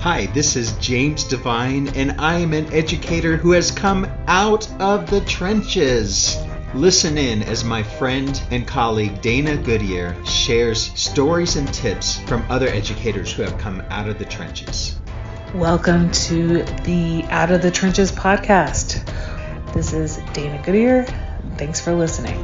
Hi, this is James Devine, and I am an educator who has come out of the trenches. Listen in as my friend and colleague Dana Goodyear shares stories and tips from other educators who have come out of the trenches. Welcome to the Out of the Trenches podcast. This is Dana Goodyear. Thanks for listening.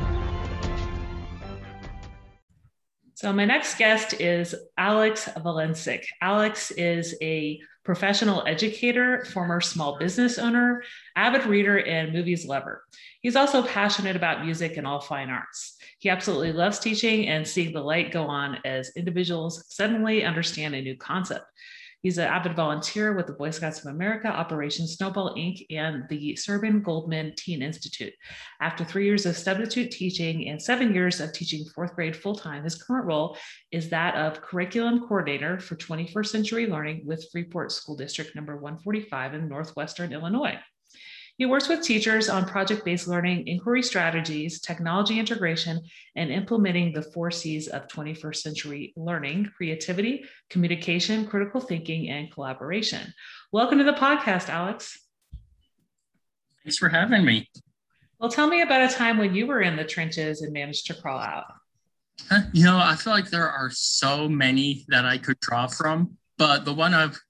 So my next guest is Alex Valencic. Alex is a professional educator, former small business owner, avid reader, and movies lover. He's also passionate about music and all fine arts. He absolutely loves teaching and seeing the light go on as individuals suddenly understand a new concept. He's an avid volunteer with the Boy Scouts of America, Operation Snowball Inc., and the Serban Goldman Teen Institute. After 3 years of substitute teaching and 7 years of teaching fourth grade full-time, his current role is that of curriculum coordinator for 21st Century Learning with Freeport School District number 145 in Northwestern Illinois. He works with teachers on project-based learning, inquiry strategies, technology integration, and implementing the 4 C's of 21st century learning: creativity, communication, critical thinking, and collaboration. Welcome to the podcast, Alex. Thanks for having me. Well, tell me about a time when you were in the trenches and managed to crawl out. I feel like there are so many that I could draw from, but the one I've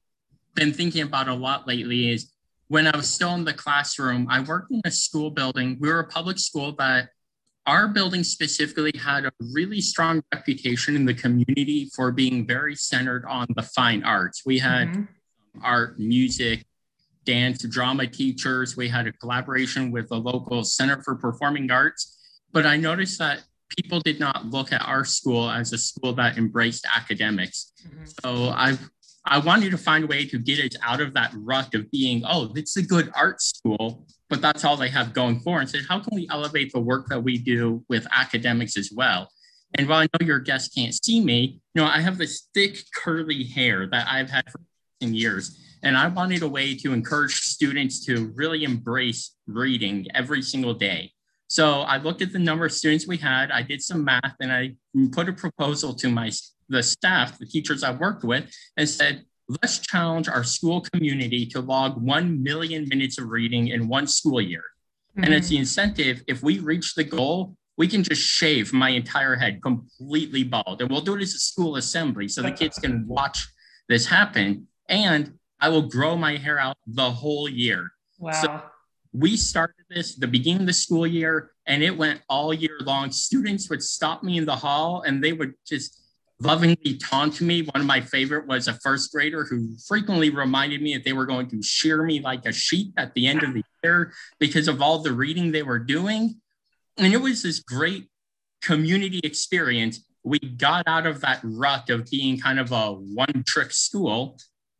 been thinking about a lot lately is when I was still in the classroom. I worked in a school building. We were a public school, but our building specifically had a really strong reputation in the community for being very centered on the fine arts. We had art, music, dance, drama teachers. We had a collaboration with the local Center for Performing Arts. But I noticed that people did not look at our school as a school that embraced academics. So I wanted to find a way to get it out of that rut of being, it's a good art school, but that's all they have going for, and said, how can we elevate the work that we do with academics as well? And while I know your guests can't see me, I have this thick curly hair that I've had for years. And I wanted a way to encourage students to really embrace reading every single day. So I looked at the number of students we had, I did some math, and I put a proposal to the staff, the teachers I worked with, and said, let's challenge our school community to log 1 million minutes of reading in one school year. And as the incentive, if we reach the goal, we can just shave my entire head completely bald. And we'll do it as a school assembly so the kids can watch this happen. And I will grow my hair out the whole year. Wow. So we started this the beginning of the school year, and it went all year long. Students would stop me in the hall and they would just lovingly taunt me. One of my favorite was a first grader who frequently reminded me that they were going to shear me like a sheep at the end of the year because of all the reading they were doing. And it was this great community experience. We got out of that rut of being kind of a one-trick school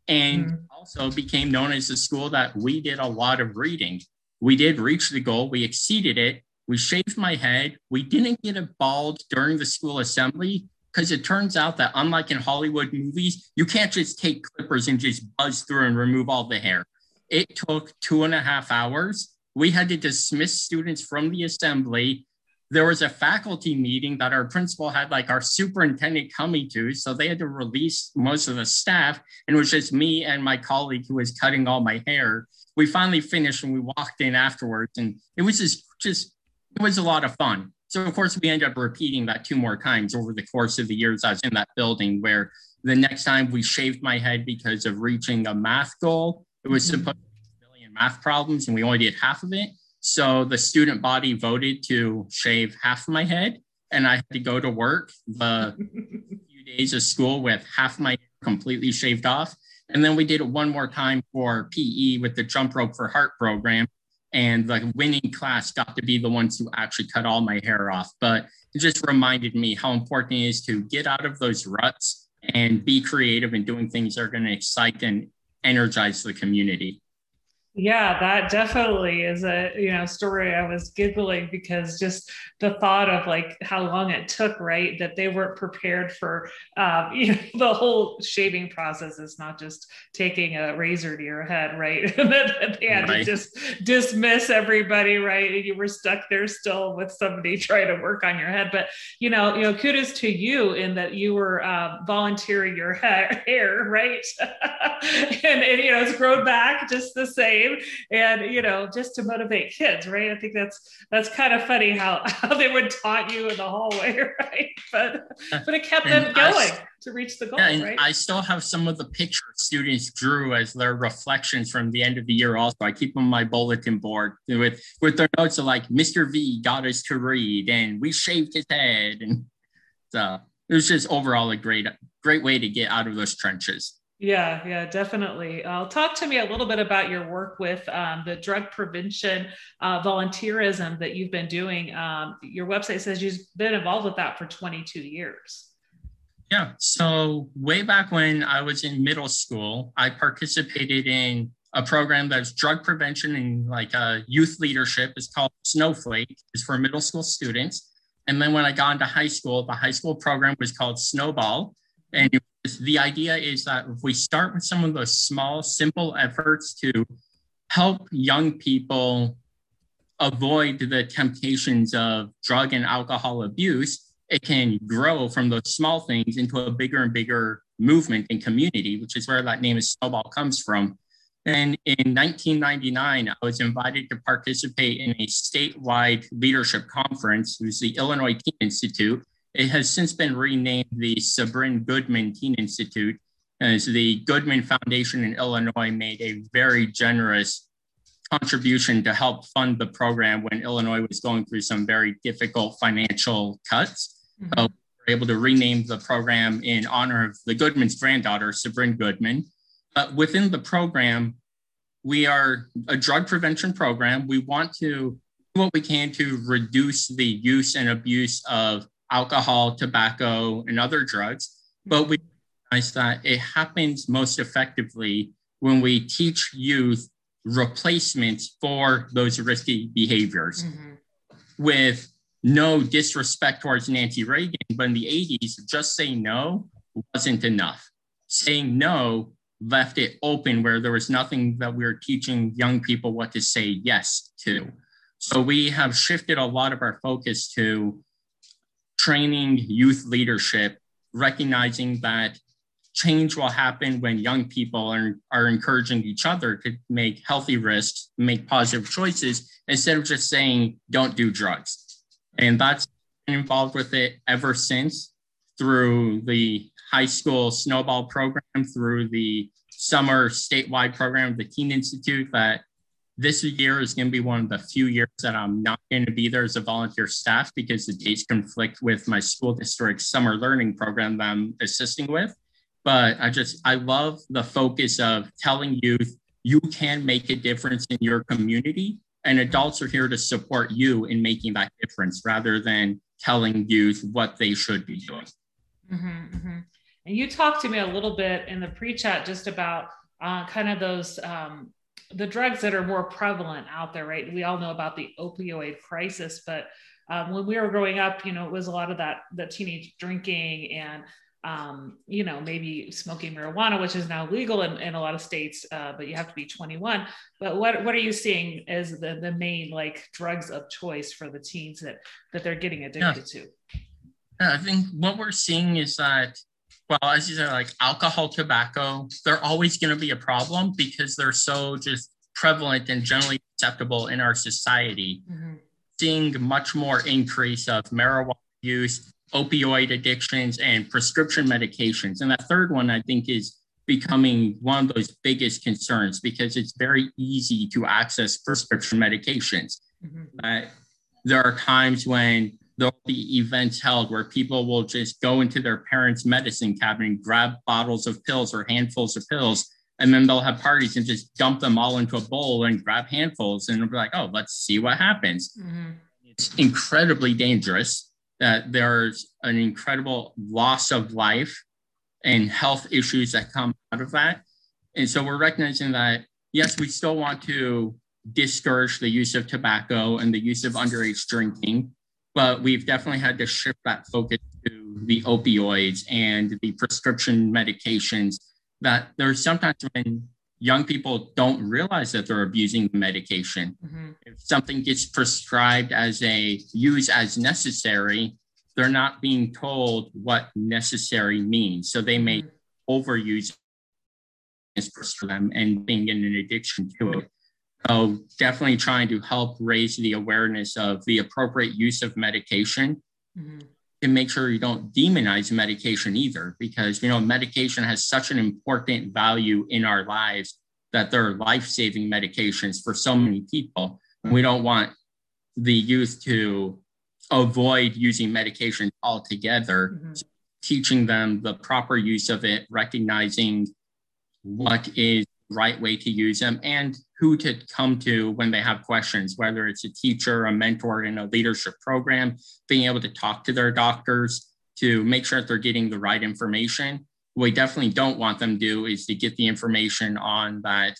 and also became known as a school that we did a lot of reading. We did reach the goal. We exceeded it. We shaved my head. We didn't get it bald during the school assembly because it turns out that unlike in Hollywood movies, you can't just take clippers and just buzz through and remove all the hair. It took 2.5 hours. We had to dismiss students from the assembly. There was a faculty meeting that our principal had our superintendent coming to, so they had to release most of the staff, and it was just me and my colleague who was cutting all my hair. We finally finished and we walked in afterwards, and it was it was a lot of fun. So of course we ended up repeating that 2 more times over the course of the years I was in that building, where the next time we shaved my head because of reaching a math goal. It was supposed to be 1 million math problems and we only did half of it. So the student body voted to shave half my head, and I had to go to work the few days of school with half my hair completely shaved off. And then we did it 1 more time for PE with the Jump Rope for Heart program. And the winning class got to be the ones who actually cut all my hair off. But it just reminded me how important it is to get out of those ruts and be creative in doing things that are going to excite and energize the community. Yeah, that definitely is a story. I was giggling because just the thought of like how long it took, right? That they weren't prepared for the whole shaving process is not just taking a razor to your head, right? That they had to Right. just dismiss everybody, right? And you were stuck there still with somebody trying to work on your head. But kudos to you in that you were volunteering your hair, right? And it's grown back just the same, and just to motivate kids, right? I think that's kind of funny how they would taunt you in the hallway, right? But it kept And them going to reach the yeah, goal, and right? I still have some of the pictures students drew as their reflections from the end of the year. Also, I keep them on my bulletin board with their notes of like Mr. V got us to read, and we shaved his head, and so it was just overall a great way to get out of those trenches. Yeah, definitely. Talk to me a little bit about your work with the drug prevention volunteerism that you've been doing. Your website says you've been involved with that for 22 years. Yeah. So way back when I was in middle school, I participated in a program that's drug prevention and like youth leadership. It's called Snowflake. It's for middle school students. And then when I got into high school, the high school program was called Snowball. And the idea is that if we start with some of those small, simple efforts to help young people avoid the temptations of drug and alcohol abuse, it can grow from those small things into a bigger and bigger movement and community, which is where that name of Snowball comes from. And in 1999, I was invited to participate in a statewide leadership conference. It was the Illinois Teen Institute. It has since been renamed the Sabrin Goodman Teen Institute, as the Goodman Foundation in Illinois made a very generous contribution to help fund the program when Illinois was going through some very difficult financial cuts. Mm-hmm. We were able to rename the program in honor of the Goodman's granddaughter, Sabrin Goodman. But within the program, we are a drug prevention program. We want to do what we can to reduce the use and abuse of alcohol, tobacco, and other drugs. But we recognize that it happens most effectively when we teach youth replacements for those risky behaviors. Mm-hmm. With no disrespect towards Nancy Reagan, but in the 80s, just saying no wasn't enough. Saying no left it open where there was nothing that we were teaching young people what to say yes to. So we have shifted a lot of our focus to training youth leadership, recognizing that change will happen when young people are encouraging each other to make healthy risks, make positive choices, instead of just saying, don't do drugs. And that's been involved with it ever since, through the high school Snowball program, through the summer statewide program, the Teen Institute, that this year is going to be one of the few years that I'm not going to be there as a volunteer staff because the dates conflict with my school district's summer learning program that I'm assisting with. But I love the focus of telling youth, you can make a difference in your community, and adults are here to support you in making that difference rather than telling youth what they should be doing. Mm-hmm, mm-hmm. And you talked to me a little bit in the pre-chat just about kind of those, the drugs that are more prevalent out there, right? We all know about the opioid crisis, but when we were growing up, it was a lot of the teenage drinking and maybe smoking marijuana, which is now legal in a lot of states, but you have to be 21. But what are you seeing as the main like drugs of choice for the teens that they're getting addicted to? I think what we're seeing is that, well, as you said, like alcohol, tobacco, they're always going to be a problem because they're so just prevalent and generally acceptable in our society. Mm-hmm. Seeing much more increase of marijuana use, opioid addictions, and prescription medications. And that third one, I think, is becoming one of those biggest concerns because it's very easy to access prescription medications. Mm-hmm. There are times when there'll be events held where people will just go into their parents' medicine cabinet and grab bottles of pills or handfuls of pills, and then they'll have parties and just dump them all into a bowl and grab handfuls, and it'll be like, oh, let's see what happens. Mm-hmm. It's incredibly dangerous. That there's an incredible loss of life and health issues that come out of that. And so we're recognizing that yes, we still want to discourage the use of tobacco and the use of underage drinking, but we've definitely had to shift that focus to the opioids and the prescription medications that there's sometimes when young people don't realize that they're abusing the medication. Mm-hmm. If something gets prescribed as a use as necessary, they're not being told what necessary means. So they may overuse it for them and being in an addiction to it. So definitely trying to help raise the awareness of the appropriate use of medication to make sure you don't demonize medication either, because, medication has such an important value in our lives that they're life-saving medications for so many people. We don't want the youth to avoid using medication altogether. So teaching them the proper use of it, recognizing what is the right way to use them, and who to come to when they have questions, whether it's a teacher, a mentor in a leadership program, being able to talk to their doctors to make sure that they're getting the right information. What we definitely don't want them to do is to get the information on that,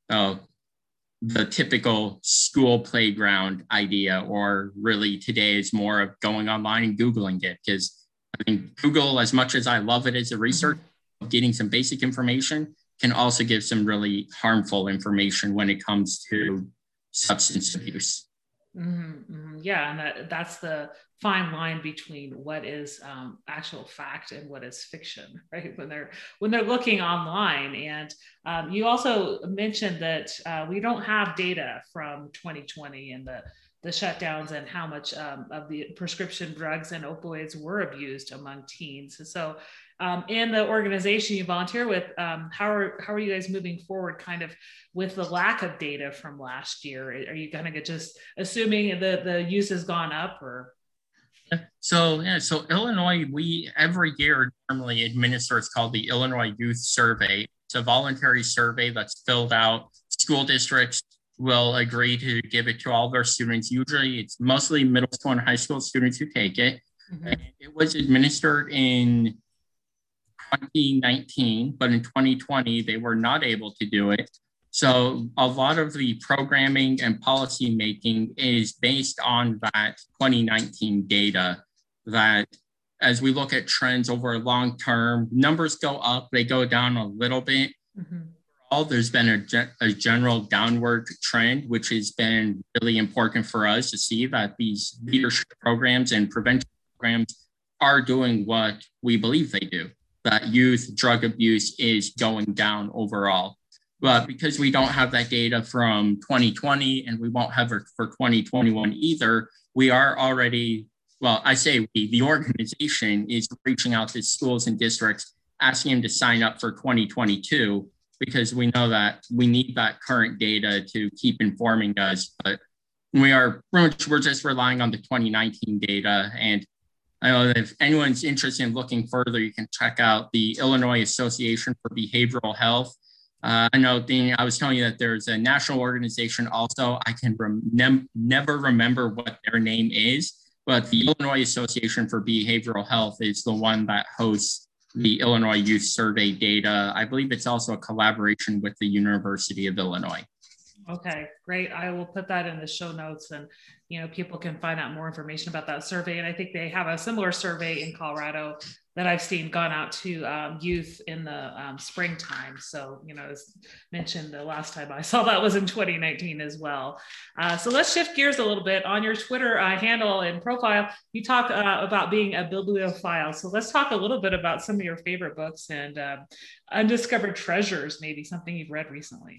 the typical school playground idea, or really today is more of going online and Googling it. Because I think Google, as much as I love it as a research, getting some basic information can also give some really harmful information when it comes to substance abuse. Yeah, and that's the fine line between what is actual fact and what is fiction, right? When they're looking online. And you also mentioned that we don't have data from 2020 and the shutdowns and how much of the prescription drugs and opioids were abused among teens. So in the organization you volunteer with, how are you guys moving forward kind of with the lack of data from last year? Are you kind of just assuming the use has gone up, or? So Illinois, we every year normally administer, it's called the Illinois Youth Survey. It's a voluntary survey that's filled out. School districts will agree to give it to all their students. Usually it's mostly middle school and high school students who take it. And it was administered in 2019, but in 2020, they were not able to do it. So a lot of the programming and policy making is based on that 2019 data, that as we look at trends over a long term, numbers go up, they go down a little bit. There's been a general downward trend, which has been really important for us to see that these leadership programs and prevention programs are doing what we believe they do, that youth drug abuse is going down overall. But because we don't have that data from 2020 and we won't have it for 2021 either, we are already, the organization is reaching out to schools and districts, asking them to sign up for 2022, because we know that we need that current data to keep informing us. But we're just relying on the 2019 data. And I know that if anyone's interested in looking further, you can check out the Illinois Association for Behavioral Health. I know, Dean, I was telling you that there's a national organization also. I can never remember what their name is, but the Illinois Association for Behavioral Health is the one that hosts the Illinois Youth Survey data. I believe it's also a collaboration with the University of Illinois. Okay, great. I will put that in the show notes, and people can find out more information about that survey. And I think they have a similar survey in Colorado that I've seen gone out to youth in the springtime. So, as mentioned, the last time I saw that was in 2019 as well. So let's shift gears a little bit. On your Twitter handle and profile, you talk about being a bibliophile. So let's talk a little bit about some of your favorite books and undiscovered treasures, maybe something you've read recently.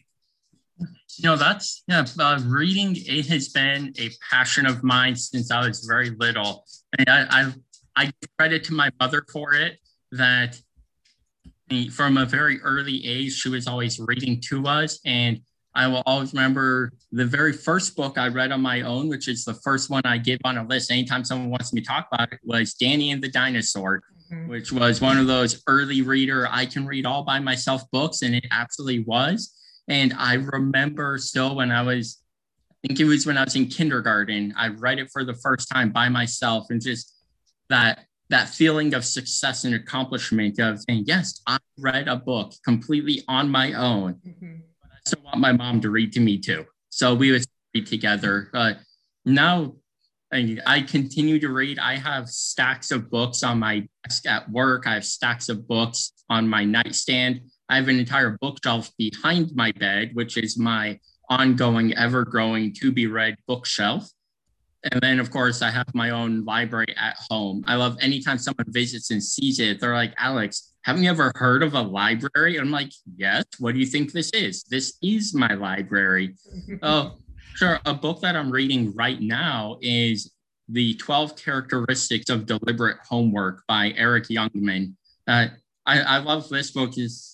Reading, it has been a passion of mine since I was very little. And I give credit to my mother for it, that from a very early age, she was always reading to us. And I will always remember the very first book I read on my own, which is the first one I give on a list anytime someone wants me to talk about it, was Danny and the Dinosaur, which was one of those early reader, I can read all by myself books. And it absolutely was. And I remember still when I was in kindergarten, I read it for the first time by myself, and just that feeling of success and accomplishment of saying, yes, I read a book completely on my own. But also want my mom to read to me too. So we would read together. Now I continue to read. I have stacks of books on my desk at work. I have stacks of books on my nightstand. I have an entire bookshelf behind my bed, which is my ongoing, ever-growing, to-be-read bookshelf. And then, of course, I have my own library at home. I love anytime someone visits and sees it, they're like, Alex, haven't you ever heard of a library? And I'm like, yes, what do you think this is? This is my library. Oh, sure. A book that I'm reading right now is The 12 Characteristics of Deliberate Homework by Eric Youngman. I love this book.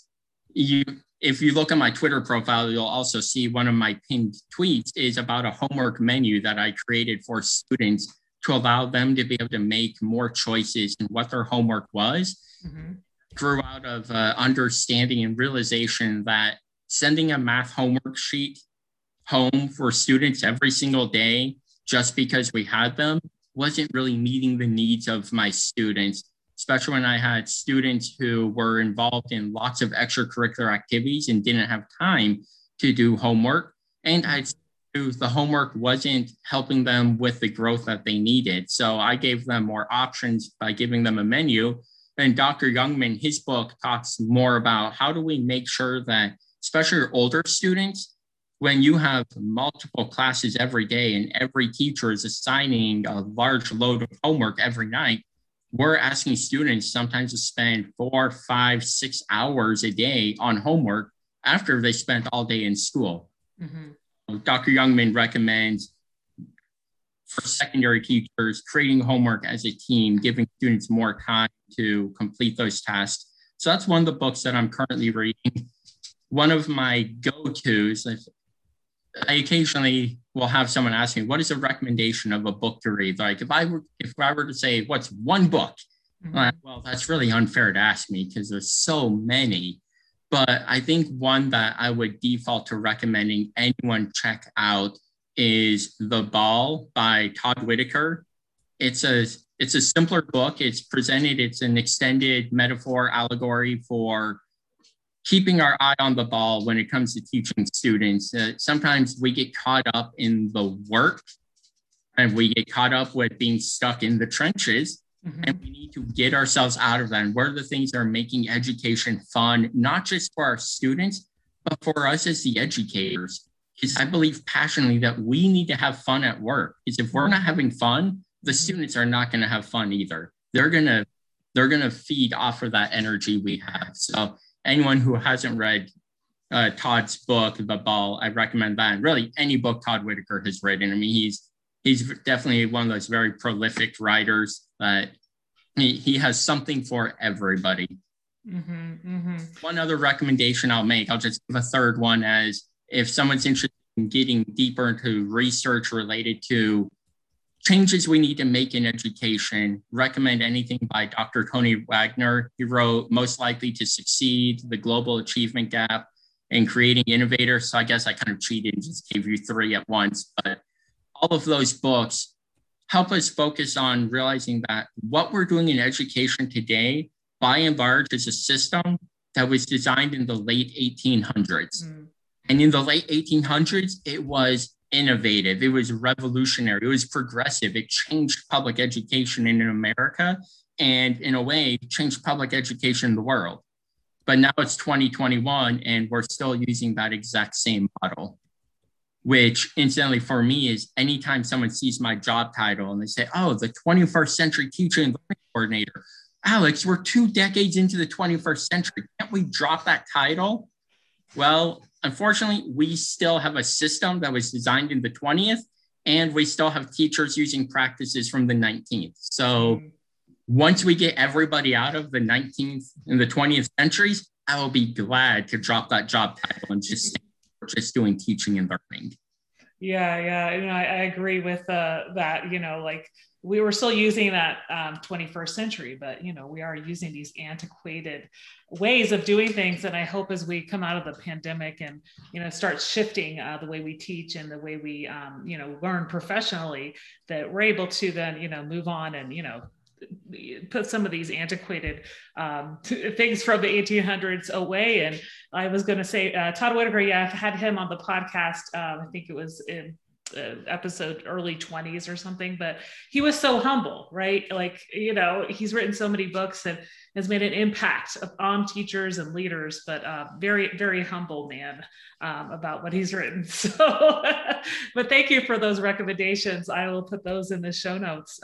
If you look at my Twitter profile, you'll also see one of my pinned tweets is about a homework menu that I created for students to allow them to be able to make more choices in what their homework was. Mm-hmm. Grew out of understanding and realization that sending a math homework sheet home for students every single day just because we had them wasn't really meeting the needs of my students, especially when I had students who were involved in lots of extracurricular activities and didn't have time to do homework. And the homework wasn't helping them with the growth that they needed. So I gave them more options by giving them a menu. And Dr. Youngman, his book talks more about how do we make sure that, especially older students, when you have multiple classes every day and every teacher is assigning a large load of homework every night, we're asking students sometimes to spend 4, 5, 6 hours a day on homework after they spent all day in school. Mm-hmm. Dr. Youngman recommends for secondary teachers creating homework as a team, giving students more time to complete those tasks. So that's one of the books that I'm currently reading. One of my go-tos, I occasionally will have someone ask me, what is a recommendation of a book to read? Like if I were to say, what's one book? Mm-hmm. Well, that's really unfair to ask me because there's so many. But I think one that I would default to recommending anyone check out is The Ball by Todd Whitaker. It's a simpler book. It's an extended metaphor allegory for keeping our eye on the ball when it comes to teaching students. Sometimes we get caught up in the work and we get caught up with being stuck in the trenches. Mm-hmm. And we need to get ourselves out of that. And what are the things that are making education fun, not just for our students, but for us as the educators? Because I believe passionately that we need to have fun at work. Because if we're not having fun, the students are not going to have fun either. They're gonna feed off of that energy we have. So anyone who hasn't read Todd's book, The Ball, I recommend that. And really any book Todd Whitaker has written. I mean, he's definitely one of those very prolific writers that he has something for everybody. Mm-hmm, mm-hmm. One other recommendation I'll make, I'll just give a third one, as if someone's interested in getting deeper into research related to changes we need to make in education, recommend anything by Dr. Tony Wagner. He wrote Most Likely to Succeed, The Global Achievement Gap, and Creating Innovators. So I guess I kind of cheated and just gave you 3 at once. But all of those books help us focus on realizing that what we're doing in education today, by and large, is a system that was designed in the late 1800s. Mm. And in the late 1800s, it was innovative. It was revolutionary. It was progressive. It changed public education in America and, in a way, changed public education in the world. But now it's 2021 and we're still using that exact same model, which incidentally for me is anytime someone sees my job title and they say, oh, the 21st century teacher and learning coordinator. Alex, we're 2 decades into the 21st century. Can't we drop that title? Well, unfortunately, we still have a system that was designed in the 20th, and we still have teachers using practices from the 19th. So once we get everybody out of the 19th and the 20th centuries, I will be glad to drop that job title and just doing teaching and learning. Yeah. I agree with that. Like we were still using that 21st century, but we are using these antiquated ways of doing things. And I hope as we come out of the pandemic and start shifting the way we teach and the way we learn professionally, that we're able to then move on and put some of these antiquated things from the 1800s away. And I was going to say, Todd Whitaker, I've had him on the podcast. I think it was in episode early 20s or something, but he was so humble, right? Like, he's written so many books and has made an impact on teachers and leaders, but very, very humble man about what he's written. So, but thank you for those recommendations. I will put those in the show notes.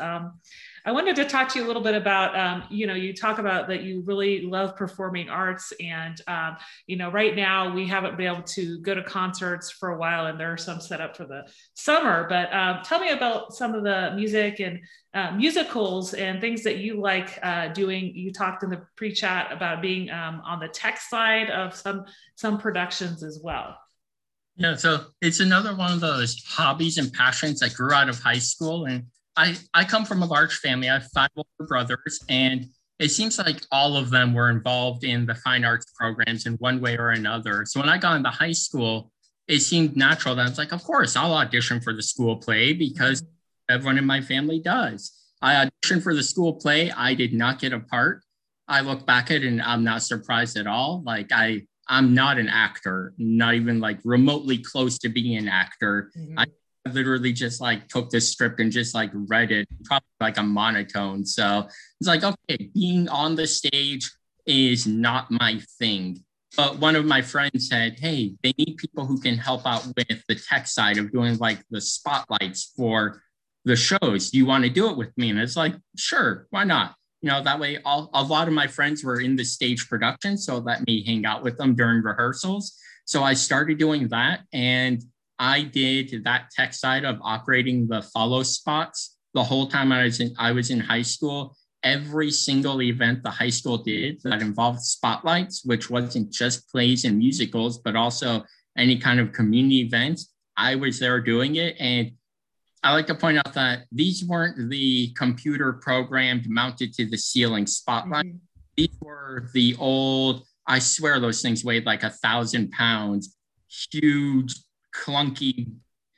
I wanted to talk to you a little bit about, you talk about that you really love performing arts, and, right now we haven't been able to go to concerts for a while, and there are some set up for the summer, but tell me about some of the music and musicals and things that you like doing. You talked in the pre-chat about being on the tech side of some productions as well. Yeah, so it's another one of those hobbies and passions that grew out of high school. And I come from a large family. I have 5 older brothers, and it seems like all of them were involved in the fine arts programs in one way or another. So when I got into high school, it seemed natural that I was like, of course, I'll audition for the school play because everyone in my family does. I auditioned for the school play. I did not get a part. I look back at it and I'm not surprised at all. Like I'm not an actor, not even like remotely close to being an actor. I literally just like took the script and just like read it, probably like a monotone. So it's like, okay, being on the stage is not my thing. But one of my friends said, hey, they need people who can help out with the tech side of doing like the spotlights for the shows. Do you want to do it with me? And it's like, sure, why not? That way a lot of my friends were in the stage production, so let me hang out with them during rehearsals. So I started doing that, and I did that tech side of operating the follow spots the whole time I was in high school. Every single event the high school did that involved spotlights, which wasn't just plays and musicals, but also any kind of community events, I was there doing it. And I like to point out that these weren't the computer programmed mounted to the ceiling spotlight. These were the old, I swear those things weighed like 1,000 pounds, huge, clunky,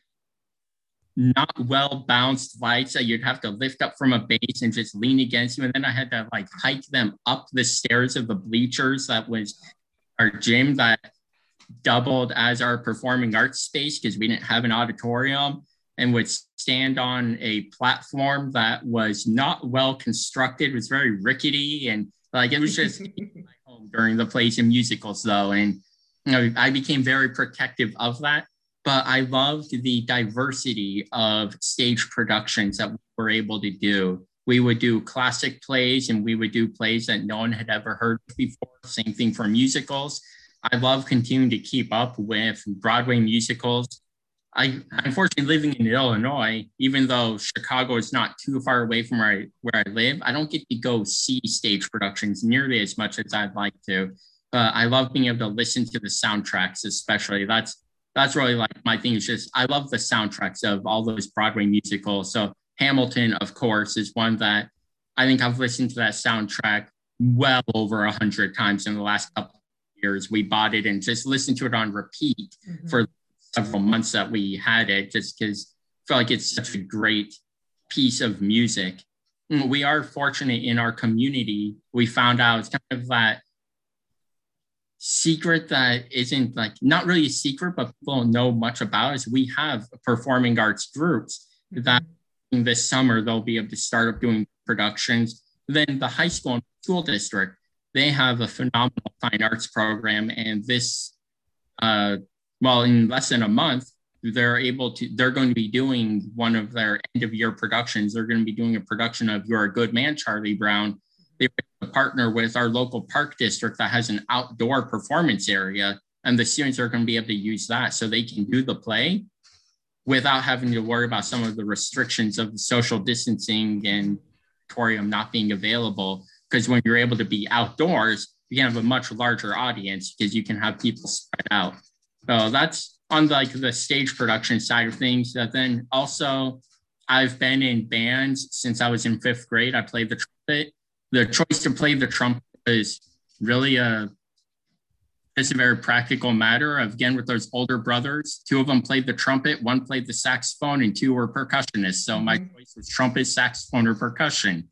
not well balanced lights that you'd have to lift up from a base and just lean against you. And then I had to like hike them up the stairs of the bleachers that was our gym that doubled as our performing arts space because we didn't have an auditorium, and would stand on a platform that was not well constructed. It was very rickety, and like it was just my home during the plays and musicals though. And I became very protective of that. But I loved the diversity of stage productions that we were able to do. We would do classic plays, and we would do plays that no one had ever heard before. Same thing for musicals. I love continuing to keep up with Broadway musicals. Unfortunately, living in Illinois, even though Chicago is not too far away from where I live, I don't get to go see stage productions nearly as much as I'd like to. I love being able to listen to the soundtracks, especially. That's really like my thing. Is just I love the soundtracks of all those Broadway musicals. So Hamilton, of course, is one that I think I've listened to that soundtrack well over 100 times in the last couple of years. We bought it and just listened to it on repeat for several months that we had it, just because I feel like it's such a great piece of music. We are fortunate in our community. We found out it's kind of that secret that isn't like not really a secret, but people don't know much about is we have performing arts groups that in this summer they'll be able to start up doing productions. Then the high school and school district, they have a phenomenal fine arts program, and this in less than a month they're going to be doing one of their end of year productions. They're going to be doing a production of You're a Good Man, Charlie Brown. They partner with our local park district that has an outdoor performance area, and the students are going to be able to use that so they can do the play without having to worry about some of the restrictions of social distancing and auditorium not being available. Because when you're able to be outdoors, you can have a much larger audience because you can have people spread out. So that's on like the stage production side of things. But then also I've been in bands since I was in 5th grade. I played the trumpet. The choice to play the trumpet is really it's a very practical matter. Again, with those older brothers, 2 of them played the trumpet, 1 played the saxophone, and 2 were percussionists. So my choice was trumpet, saxophone, or percussion.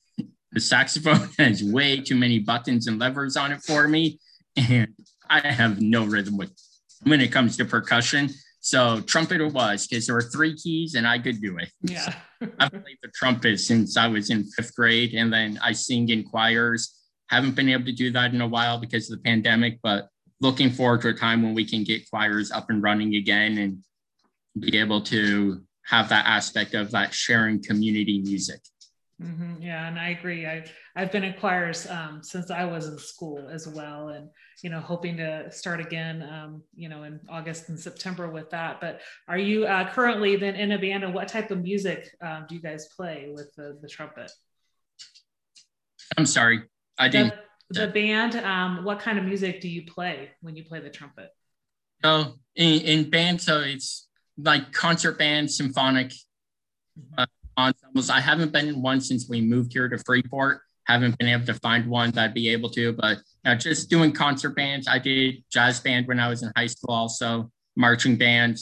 The saxophone has way too many buttons and levers on it for me, and I have no rhythm when it comes to percussion. So trumpet it was, because there were 3 keys and I could do it. Yeah. So I've played the trumpet since I was in 5th grade, and then I sing in choirs. Haven't been able to do that in a while because of the pandemic, but looking forward to a time when we can get choirs up and running again and be able to have that aspect of that sharing community music. Mm-hmm. Yeah, and I agree. I've been in choirs since I was in school as well, and hoping to start again, in August and September with that. But are you currently then in a band, and what type of music do you guys play with the trumpet? I'm sorry, I didn't. The band. What kind of music do you play when you play the trumpet? So in band, so it's like concert band, symphonic. Ensembles. I haven't been in one since we moved here to Freeport. Haven't been able to find one that I'd be able to, but just doing concert bands. I did jazz band when I was in high school, also marching bands.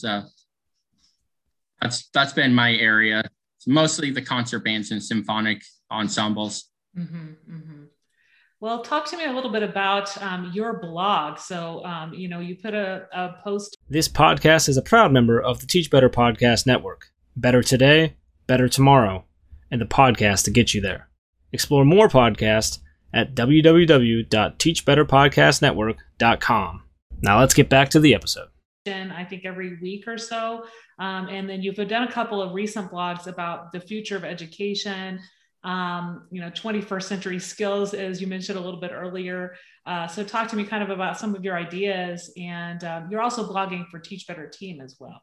That's been my area. It's mostly the concert bands and symphonic ensembles. Mm-hmm, mm-hmm. Well, talk to me a little bit about your blog. So, you put a post. This podcast is a proud member of the Teach Better Podcast Network. Better today, better tomorrow, and the podcast to get you there. Explore more podcasts at www.teachbetterpodcastnetwork.com. Now let's get back to the episode. I think every week or so. And then you've done a couple of recent blogs about the future of education, 21st century skills, as you mentioned a little bit earlier. So talk to me kind of about some of your ideas, and you're also blogging for Teach Better Team as well.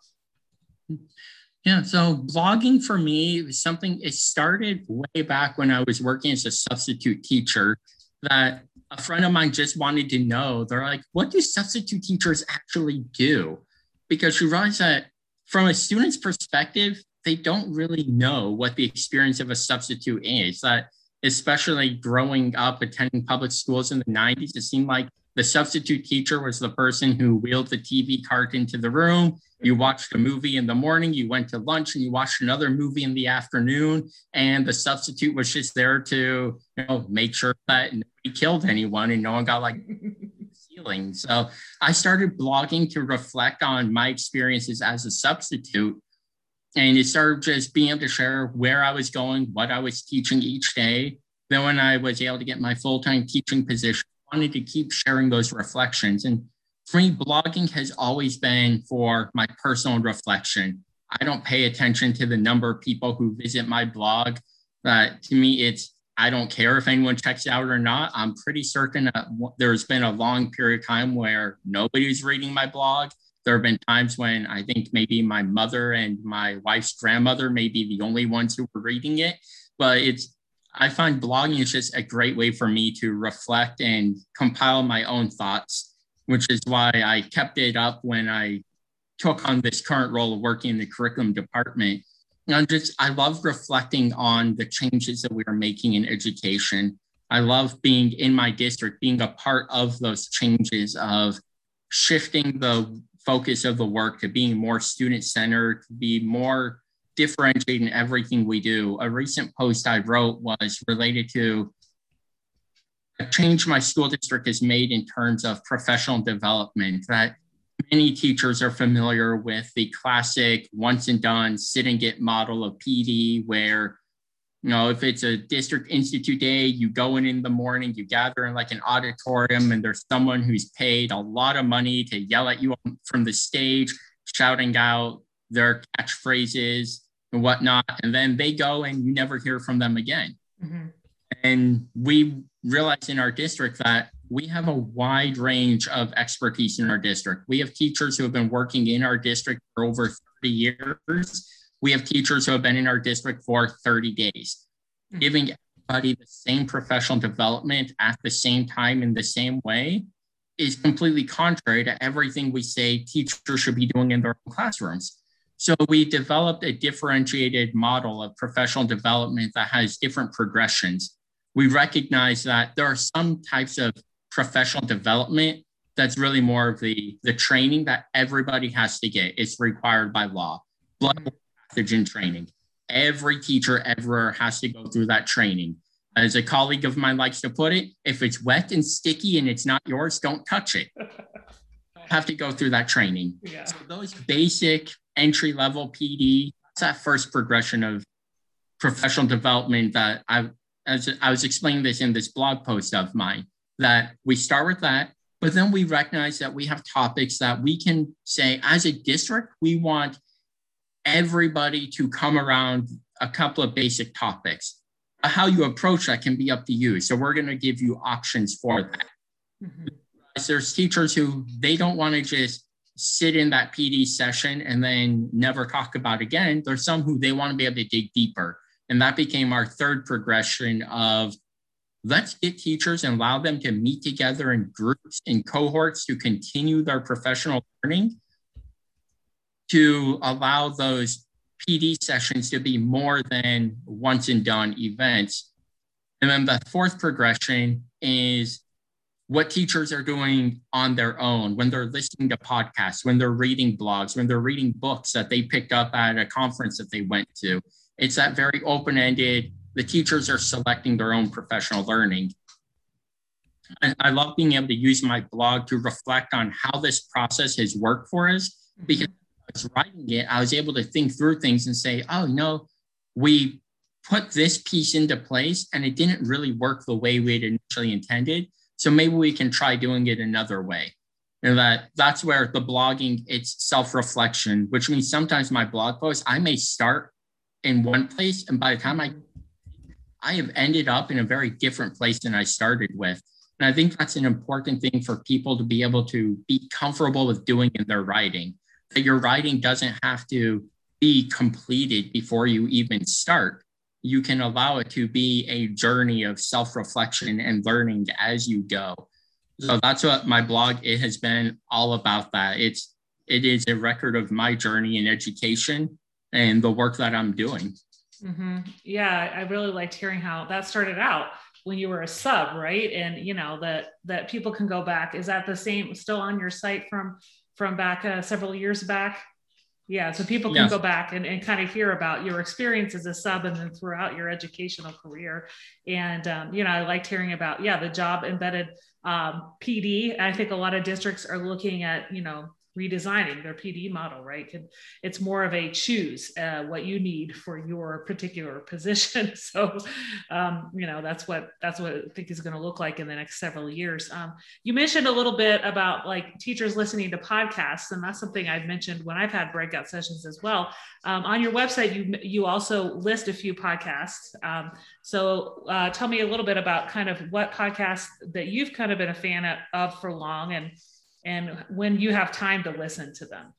Yeah, so blogging for me was something, it started way back when I was working as a substitute teacher, that a friend of mine just wanted to know. They're like, what do substitute teachers actually do? Because you realize that from a student's perspective, they don't really know what the experience of a substitute is. That especially growing up attending public schools in the 90s, it seemed like the substitute teacher was the person who wheeled the TV cart into the room. You watched a movie in the morning, you went to lunch, and you watched another movie in the afternoon. And the substitute was just there to, make sure that nobody killed anyone and no one got ceiling. So I started blogging to reflect on my experiences as a substitute. And it started just being able to share where I was going, what I was teaching each day. Then when I was able to get my full-time teaching position, I wanted to keep sharing those reflections. And for me, blogging has always been for my personal reflection. I don't pay attention to the number of people who visit my blog. To me, I don't care if anyone checks it out or not. I'm pretty certain that there's been a long period of time where nobody's reading my blog. There have been times when I think maybe my mother and my wife's grandmother may be the only ones who were reading it. But I find blogging is just a great way for me to reflect and compile my own thoughts, which is why I kept it up when I took on this current role of working in the curriculum department. I love reflecting on the changes that we are making in education. I love being in my district, being a part of those changes of shifting the focus of the work to being more student-centered, to be more differentiated in everything we do. A recent post I wrote was related to a change my school district has made in terms of professional development, that many teachers are familiar with the classic once and done sit and get model of PD, where, if it's a district institute day, you go in the morning, you gather in an auditorium, and there's someone who's paid a lot of money to yell at you from the stage, shouting out their catchphrases and whatnot. And then they go and you never hear from them again. Mm-hmm. And we realized in our district that we have a wide range of expertise in our district. We have teachers who have been working in our district for over 30 years. We have teachers who have been in our district for 30 days. Mm-hmm. Giving everybody the same professional development at the same time in the same way is completely contrary to everything we say teachers should be doing in their own classrooms. So we developed a differentiated model of professional development that has different progressions. We recognize that there are some types of professional development that's really more of the training that everybody has to get. It's required by law. Blood pathogen training. Every teacher ever has to go through that training. As a colleague of mine likes to put it, if it's wet and sticky and it's not yours, don't touch it. Have to go through that training. Yeah. So those basic entry-level PD, that's that first progression of professional development that as I was explaining this in this blog post of mine, that we start with that, but then we recognize that we have topics that we can say, as a district, we want everybody to come around a couple of basic topics. How you approach that can be up to you. So we're going to give you options for that. Mm-hmm. There's teachers who they don't want to just sit in that PD session and then never talk about it again. There's some who they want to be able to dig deeper. And that became our third progression of let's get teachers and allow them to meet together in groups and cohorts to continue their professional learning, to allow those PD sessions to be more than once and done events. And then the fourth progression is what teachers are doing on their own when they're listening to podcasts, when they're reading blogs, when they're reading books that they picked up at a conference that they went to. It's that very open-ended, the teachers are selecting their own professional learning. And I love being able to use my blog to reflect on how this process has worked for us, because I was writing it, I was able to think through things and say, oh, no, we put this piece into place and it didn't really work the way we had initially intended. So maybe we can try doing it another way. And that's where the blogging, it's self-reflection, which means sometimes my blog posts, I may start in one place, and by the time I have ended up in a very different place than I started with. And I think that's an important thing for people to be able to be comfortable with doing in their writing, that your writing doesn't have to be completed before you even start. You can allow it to be a journey of self-reflection and learning as you go. So that's what my blog, it has been all about that. It is a record of my journey in education and the work that I'm doing. Mm-hmm. Yeah, I really liked hearing how that started out when you were a sub, right? And that people can go back. Is that the same still on your site from back several years back? Yeah, so people can go back and kind of hear about your experience as a sub and then throughout your educational career. And, I liked hearing about, the job embedded PD. I think a lot of districts are looking at, redesigning their PD model, right? It's more of a choose what you need for your particular position. So, that's what I think is going to look like in the next several years. You mentioned a little bit about like teachers listening to podcasts, and that's something I've mentioned when I've had breakout sessions as well. On your website, you also list a few podcasts. So tell me a little bit about kind of what podcasts that you've kind of been a fan of for long, and when you have time to listen to them.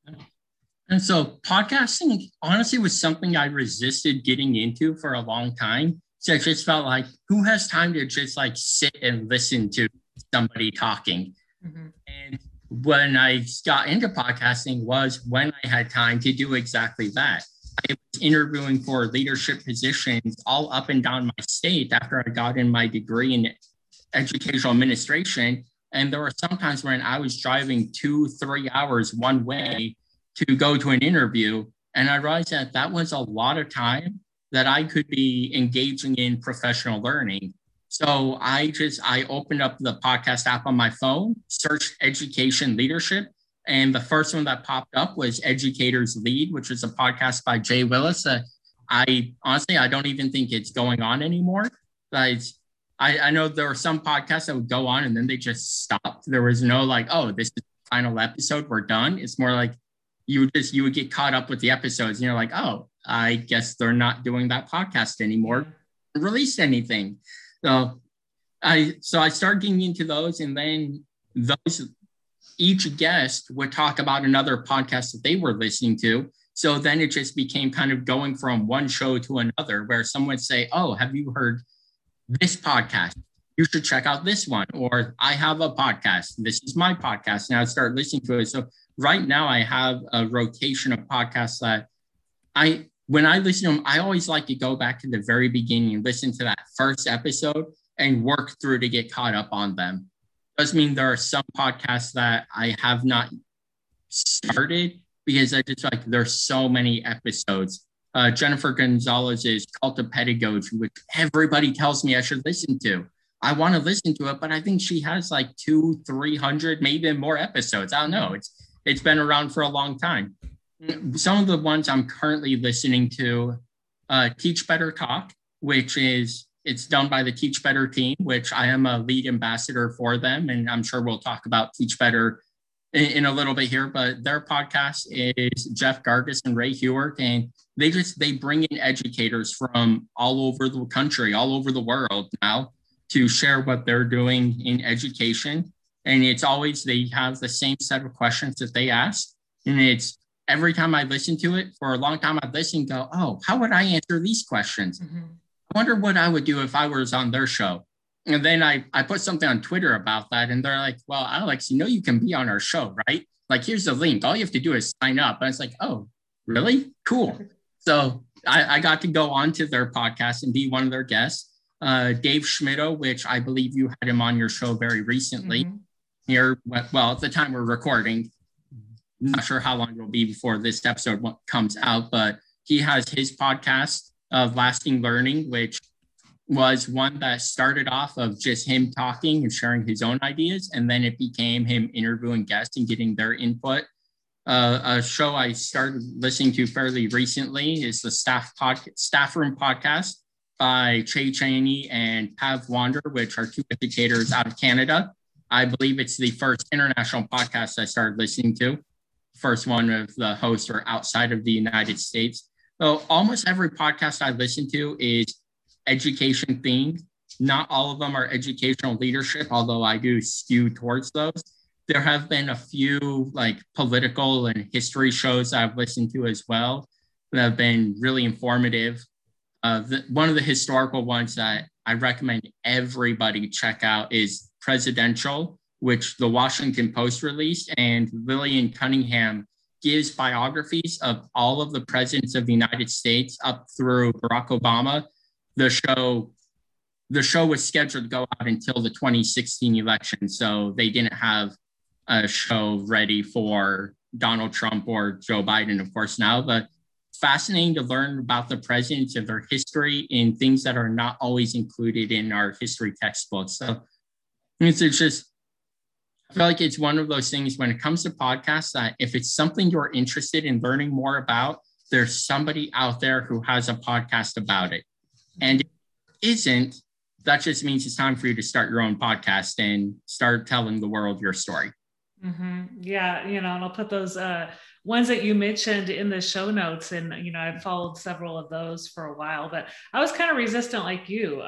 And so podcasting honestly was something I resisted getting into for a long time. So I just felt like, who has time to just like sit and listen to somebody talking? Mm-hmm. And when I got into podcasting was when I had time to do exactly that. I was interviewing for leadership positions all up and down my state after I got in my degree in educational administration. And there were some times when I was driving 2-3 hours one way to go to an interview. And I realized that was a lot of time that I could be engaging in professional learning. So I opened up the podcast app on my phone, searched education leadership. And the first one that popped up was Educators Lead, which is a podcast by Jay Willis. I don't even think it's going on anymore. I know there were some podcasts that would go on and then they just stopped. There was no like, oh, this is the final episode, we're done. It's more like you would get caught up with the episodes and you're like, oh, I guess they're not doing that podcast anymore, released anything. So I started getting into those, and then each guest would talk about another podcast that they were listening to. So then it just became kind of going from one show to another, where someone would say, oh, have you heard this podcast? You should check out this one. Or I have a podcast. This is my podcast. And I start listening to it. So right now I have a rotation of podcasts that when I listen to them, I always like to go back to the very beginning and listen to that first episode and work through to get caught up on them. Does mean there are some podcasts that I have not started because I just there's so many episodes Jennifer Gonzalez's Cult of Pedagogy, which everybody tells me I should listen to. I want to listen to it, but I think she has like 200-300, maybe more episodes. I don't know. It's been around for a long time. Some of the ones I'm currently listening to, Teach Better Talk, which it's done by the Teach Better team, which I am a lead ambassador for them. And I'm sure we'll talk about Teach Better in a little bit here, but their podcast is Jeff Gargas and Ray Hewart, and they bring in educators from all over the country, all over the world now to share what they're doing in education. And it's always, they have the same set of questions that they ask. And it's every time I listen to it, for a long time I've listened, go, oh, how would I answer these questions? Mm-hmm. I wonder what I would do if I was on their show. And then I put something on Twitter about that. And they're like, well, Alex, you can be on our show, right? Like, here's the link. All you have to do is sign up. And it's like, oh, really? Cool. So I got to go on to their podcast and be one of their guests. Dave Schmittou, which I believe you had him on your show very recently. Mm-hmm. Here, well, at the time we're recording, not sure how long it'll be before this episode comes out, but he has his podcast of Lasting Learning, which was one that started off of just him talking and sharing his own ideas, and then it became him interviewing guests and getting their input. A show I started listening to fairly recently is the Staff Room podcast by Che Cheney and Pav Wander, which are two educators out of Canada. I believe it's the first international podcast I started listening to. First one of the hosts are outside of the United States. So almost every podcast I listen to is education themed. Not all of them are educational leadership, although I do skew towards those. There have been a few like political and history shows I've listened to as well that have been really informative. One of the historical ones that I recommend everybody check out is Presidential, which the Washington Post released, and Lillian Cunningham gives biographies of all of the presidents of the United States up through Barack Obama. The show was scheduled to go out until the 2016 election, so they didn't have a show ready for Donald Trump or Joe Biden, of course, now. But fascinating to learn about the presidents and their history in things that are not always included in our history textbooks. So it's just, I feel like it's one of those things when it comes to podcasts that if it's something you're interested in learning more about, there's somebody out there who has a podcast about it. And if it isn't, that just means it's time for you to start your own podcast and start telling the world your story. Mm-hmm. Yeah. And I'll put those ones that you mentioned in the show notes. And, I've followed several of those for a while, but I was kind of resistant like you.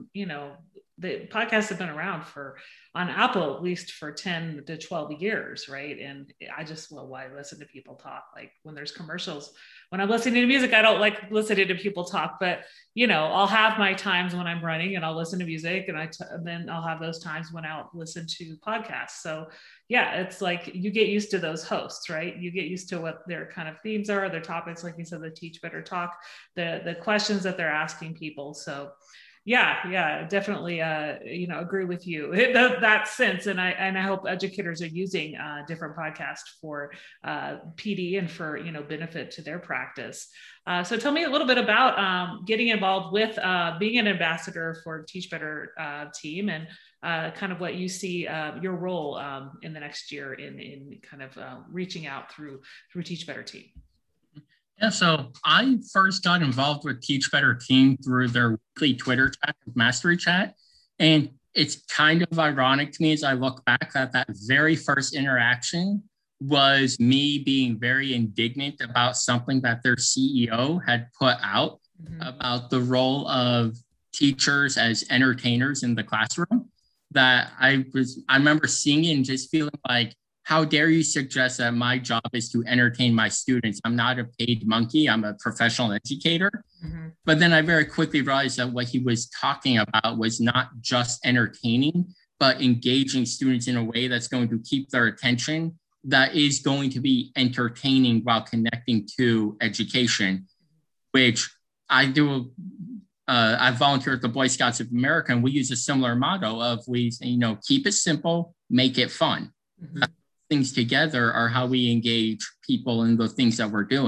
The podcasts have been around on Apple, at least for 10 to 12 years. Right. And I just, why listen to people talk? Like when there's commercials, when I'm listening to music, I don't like listening to people talk, but I'll have my times when I'm running and I'll listen to music, and then I'll have those times when I'll listen to podcasts. So yeah, it's like you get used to those hosts, right? You get used to what their kind of themes are, their topics, like you said, the Teach Better Talk, the questions that they're asking people. So yeah, definitely, agree with you in that sense. And I hope educators are using different podcasts for PD and for, benefit to their practice. So tell me a little bit about getting involved with being an ambassador for Teach Better team, and kind of what you see your role in the next year in kind of reaching out through Teach Better team. Yeah, so I first got involved with Teach Better team through their weekly Twitter chat, Mastery Chat. And it's kind of ironic to me as I look back that very first interaction was me being very indignant about something that their CEO had put out about the role of teachers as entertainers in the classroom. That I remember seeing it and just feeling like, how dare you suggest that my job is to entertain my students? I'm not a paid monkey. I'm a professional educator. Mm-hmm. But then I very quickly realized that what he was talking about was not just entertaining, but engaging students in a way that's going to keep their attention, that is going to be entertaining while connecting to education, which I do. I volunteer at the Boy Scouts of America, and we use a similar motto of keep it simple, make it fun. Mm-hmm. Things together are how we engage people in the things that we're doing.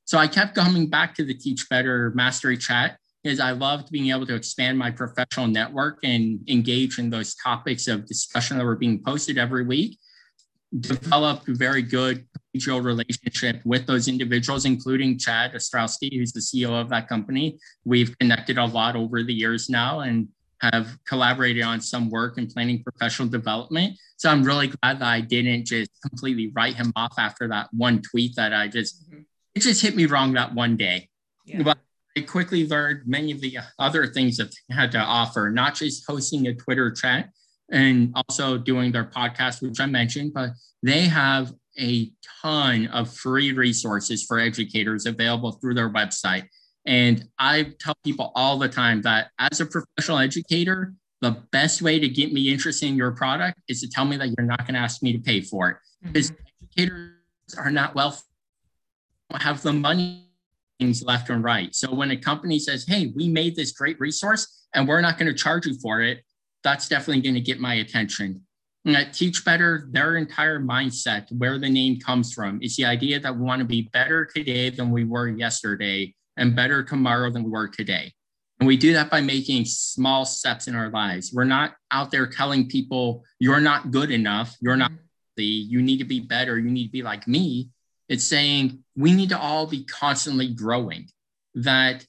So I kept coming back to the Teach Better Mastery Chat because I loved being able to expand my professional network and engage in those topics of discussion that were being posted every week. Developed a very good collegial relationship with those individuals, including Chad Ostrowski, who's the CEO of that company. We've connected a lot over the years now and have collaborated on some work in planning professional development. So I'm really glad that I didn't just completely write him off after that one tweet that it just hit me wrong that one day. Yeah. But I quickly learned many of the other things that they had to offer, not just hosting a Twitter chat and also doing their podcast, which I mentioned, but they have a ton of free resources for educators available through their website. And I tell people all the time that as a professional educator, the best way to get me interested in your product is to tell me that you're not going to ask me to pay for it. Because educators are not wealthy, don't have the money things left and right. So when a company says, hey, we made this great resource and we're not going to charge you for it, that's definitely going to get my attention. And at Teach Better, their entire mindset, where the name comes from, is the idea that we want to be better today than we were yesterday and better tomorrow than we were today. And we do that by making small steps in our lives. We're not out there telling people, you're not good enough, you're not healthy, you need to be better, you need to be like me. It's saying we need to all be constantly growing. That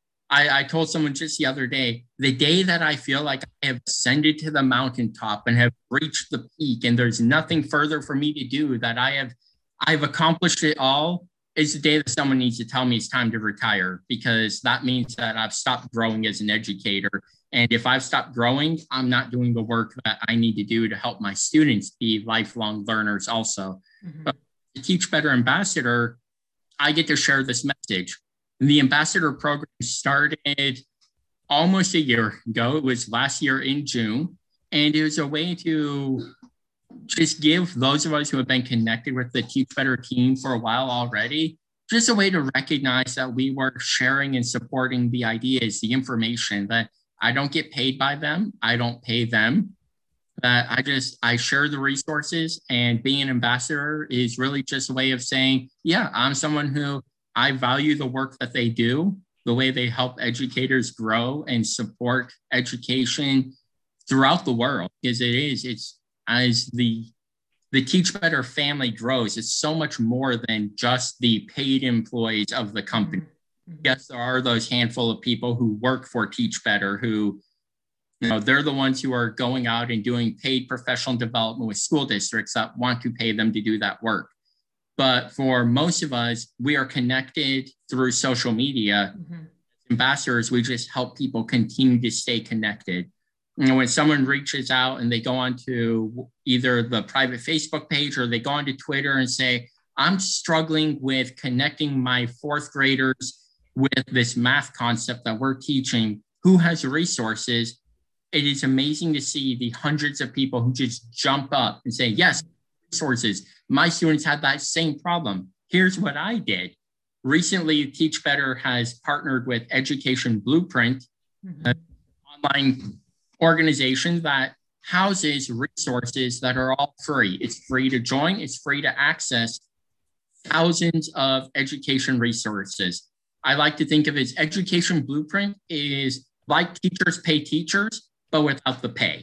I told someone just the other day, the day that I feel like I have ascended to the mountaintop and have reached the peak and there's nothing further for me to do, that I've accomplished it all, is the day that someone needs to tell me it's time to retire, because that means that I've stopped growing as an educator. And if I've stopped growing, I'm not doing the work that I need to do to help my students be lifelong learners also. But the Teach Better Ambassador, I get to share this message. The Ambassador program started almost a year ago. It was last year in June. And it was a way to just give those of us who have been connected with the Teach Better team for a while already, just a way to recognize that we were sharing and supporting the ideas, the information, that I don't get paid by them. I don't pay them. That I share the resources, and being an ambassador is really just a way of saying, yeah, I'm someone who I value the work that they do, the way they help educators grow and support education throughout the world, because it's as the Teach Better family grows, it's so much more than just the paid employees of the company. Yes, there are those handful of people who work for Teach Better who, they're the ones who are going out and doing paid professional development with school districts that want to pay them to do that work. But for most of us, we are connected through social media. Ambassadors, we just help people continue to stay connected. When someone reaches out and they go onto either the private Facebook page or they go onto Twitter and say, I'm struggling with connecting my fourth graders with this math concept that we're teaching, who has resources? It is amazing to see the hundreds of people who just jump up and say, yes, resources. My students had that same problem. Here's what I did. Recently, Teach Better has partnered with Education Blueprint, an online organization that houses resources that are all free. It's free to join. It's free to access thousands of education resources. I like to think of it as Education Blueprint is like Teachers Pay Teachers, but without the pay.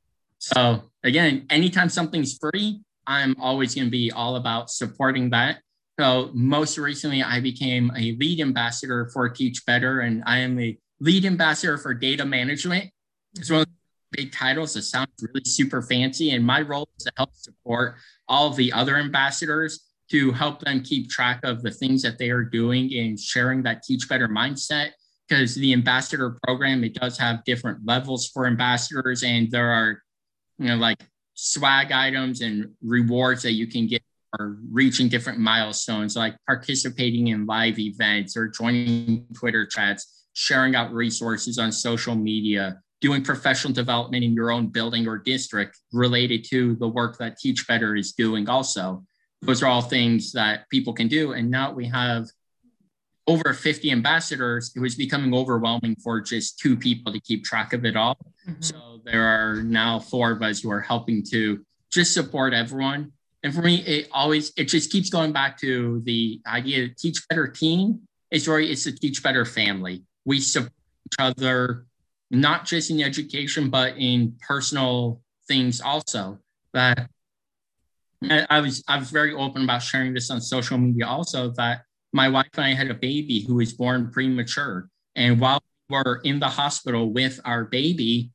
So again, anytime something's free, I'm always going to be all about supporting that. So most recently, I became a lead ambassador for Teach Better, and I am a lead ambassador for data management. It's one of the big titles that sounds really super fancy, and my role is to help support all of the other ambassadors to help them keep track of the things that they are doing and sharing that Teach Better mindset. Because the ambassador program, it does have different levels for ambassadors, and there are, like swag items and rewards that you can get for reaching different milestones, like participating in live events or joining Twitter chats, sharing out resources on social media, doing professional development in your own building or district related to the work that Teach Better is doing also. Those are all things that people can do. And now we have over 50 ambassadors. It was becoming overwhelming for just 2 people to keep track of it all. So there are now 4 of us who are helping to just support everyone. And for me, it just keeps going back to the idea of Teach Better team. It's a Teach Better family. We support each other, not just in education, but in personal things also. That I was very open about sharing this on social media also, that my wife and I had a baby who was born premature. And while we were in the hospital with our baby,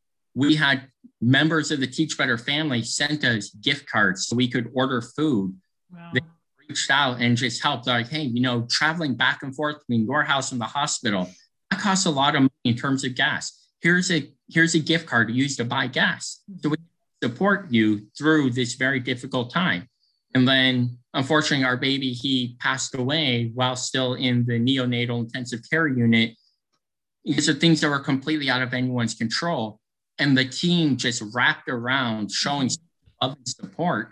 we had members of the Teach Better family sent us gift cards so we could order food. Wow. They reached out and just helped. They're like, hey, traveling back and forth between your house and the hospital, that costs a lot of money in terms of gas. Here's a gift card to use to buy gas. So we support you through this very difficult time. And then, unfortunately, our baby, he passed away while still in the neonatal intensive care unit. These are things that were completely out of anyone's control. And the team just wrapped around showing love and support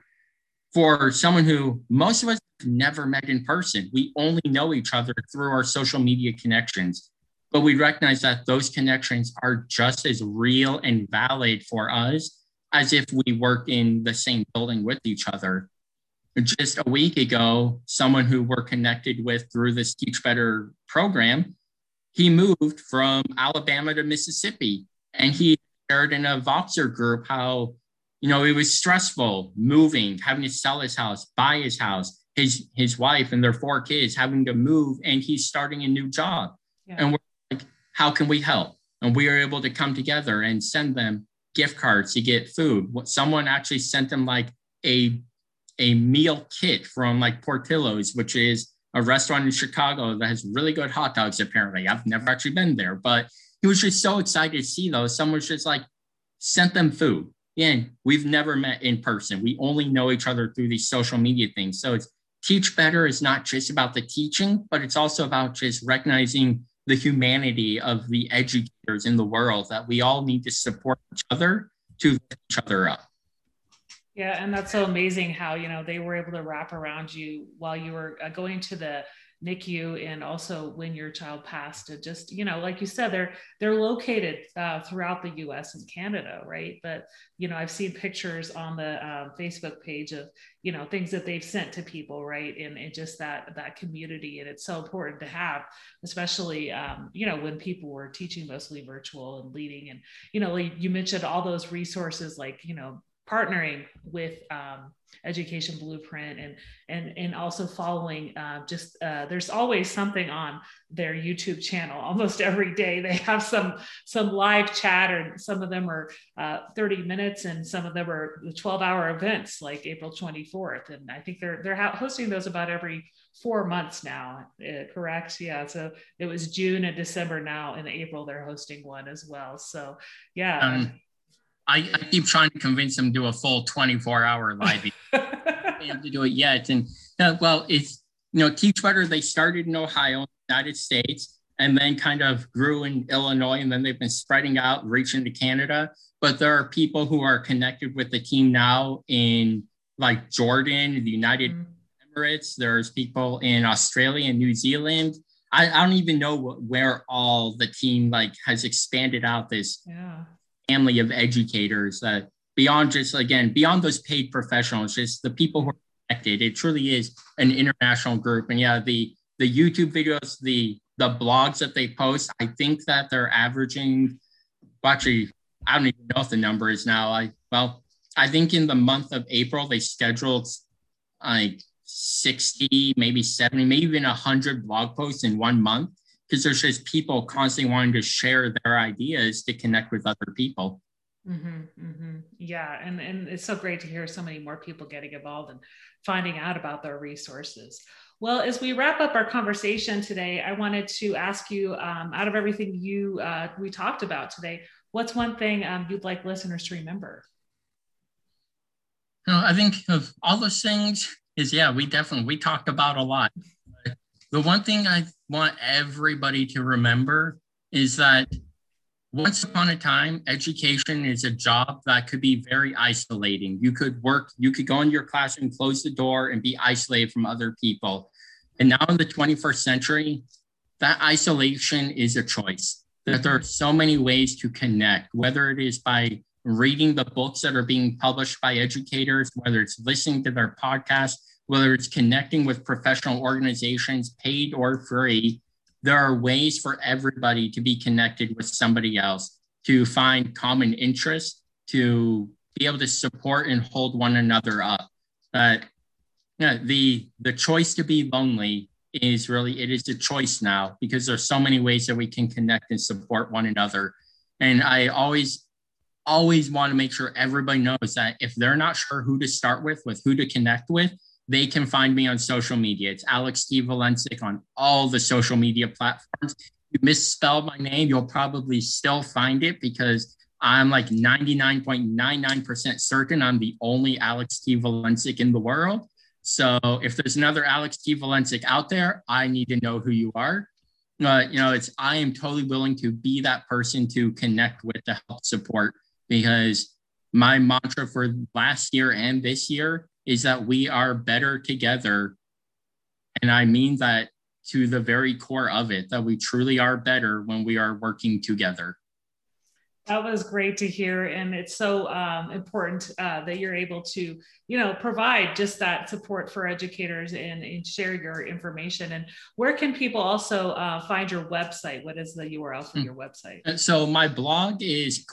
for someone who most of us have never met in person. We only know each other through our social media connections. But we recognize that those connections are just as real and valid for us as if we worked in the same building with each other. Just a week ago, someone who we're connected with through this Teach Better program, he moved from Alabama to Mississippi, and he shared in a Voxer group how, it was stressful moving, having to sell his house, buy his house, his wife and their 4 kids having to move, and he's starting a new job. Yeah. And we're like, how can we help? And we were able to come together and send them gift cards to get food. Someone actually sent them like a meal kit from like Portillo's, which is a restaurant in Chicago that has really good hot dogs, apparently. I've never actually been there, but he was just so excited to see those. Someone just like sent them food. And we've never met in person. We only know each other through these social media things. So it's Teach Better is not just about the teaching, but it's also about just recognizing the humanity of the educators in the world, that we all need to support each other to lift each other up. Yeah, and that's so amazing how, they were able to wrap around you while you were going to the NICU, and also when your child passed. It just, like you said, they're located throughout the US and Canada, right? But, I've seen pictures on the Facebook page of, things that they've sent to people, right? And just that community. And it's so important to have, especially, when people were teaching mostly virtual and leading. And, like you mentioned all those resources, like, partnering with Education Blueprint and also following there's always something on their YouTube channel. Almost every day they have some live chat, or some of them are 30 minutes and some of them are 12-hour events like April 24th. And I think they're hosting those about every 4 months now, correct? Yeah. So it was June and December now, in April they're hosting one as well. So yeah. I keep trying to convince them to do a full 24-hour live. They have to do it yet. And it's, Teach Better, they started in Ohio, United States, and then kind of grew in Illinois, and then they've been spreading out, reaching to Canada. But there are people who are connected with the team now in like Jordan, the United Emirates. There's people in Australia and New Zealand. I don't even know where all the team has expanded out this. Yeah. Family of educators that beyond those paid professionals, just the people who are connected. It truly is an international group. And yeah, the YouTube videos, the blogs that they post, I think that they're averaging, actually, I don't even know if the number is now. I think in the month of April, they scheduled like 60, maybe 70, maybe even 100 blog posts in 1 month. Because there's just people constantly wanting to share their ideas to connect with other people. Mm-hmm, mm-hmm. Yeah, and it's so great to hear so many more people getting involved and finding out about their resources. Well, as we wrap up our conversation today, I wanted to ask you, out of everything we talked about today, what's one thing you'd like listeners to remember? I think of all those things is, we talked about a lot. The one thing I want everybody to remember is that once upon a time, education is a job that could be very isolating. You could go into your classroom, close the door, and be isolated from other people. And now in the 21st century, that isolation is a choice. That there are so many ways to connect, whether it is by reading the books that are being published by educators, whether it's listening to their podcasts, whether it's connecting with professional organizations, paid or free, there are ways for everybody to be connected with somebody else, to find common interests, to be able to support and hold one another up. But the choice to be lonely is really, it is a choice now, because there's so many ways that we can connect and support one another. And I always want to make sure everybody knows that if they're not sure who to start with who to connect with, they can find me on social media. It's Alex T. Valencic on all the social media platforms. If you misspell my name, you'll probably still find it, because I'm like 99.99% certain I'm the only Alex T. Valencic in the world. So if there's another Alex T. Valencic out there, I need to know who you are. I am totally willing to be that person to connect with, to help support, because my mantra for last year and this year is that we are better together. And I mean that to the very core of it, that we truly are better when we are working together. That was great to hear. And it's so important that you're able to, provide just that support for educators and share your information. And where can people also find your website? What is the URL for your website? So my blog is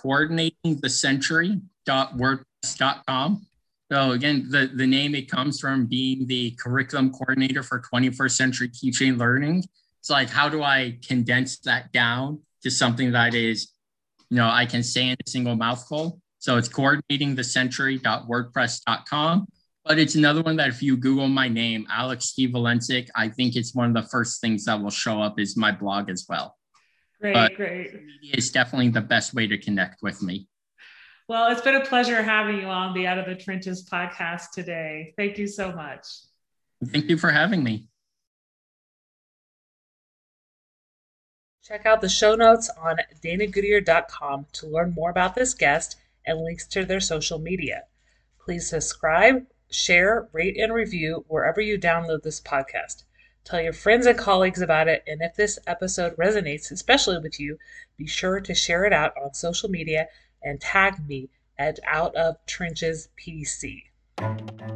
coordinatingthecentury.wordpress.com. So again, the name, it comes from being the curriculum coordinator for 21st century teaching and learning. It's like, how do I condense that down to something that is, I can say in a single mouthful? So it's coordinatingthecentury.wordpress.com. But it's another one that if you Google my name, Alex T. Valencic, I think it's one of the first things that will show up is my blog as well. Great. It's definitely the best way to connect with me. Well, it's been a pleasure having you on the Out of the Trenches podcast today. Thank you so much. Thank you for having me. Check out the show notes on danagoodyear.com to learn more about this guest and links to their social media. Please subscribe, share, rate, and review wherever you download this podcast. Tell your friends and colleagues about it, and if this episode resonates especially with you, be sure to share it out on social media and tag me at Out of Trenches PC.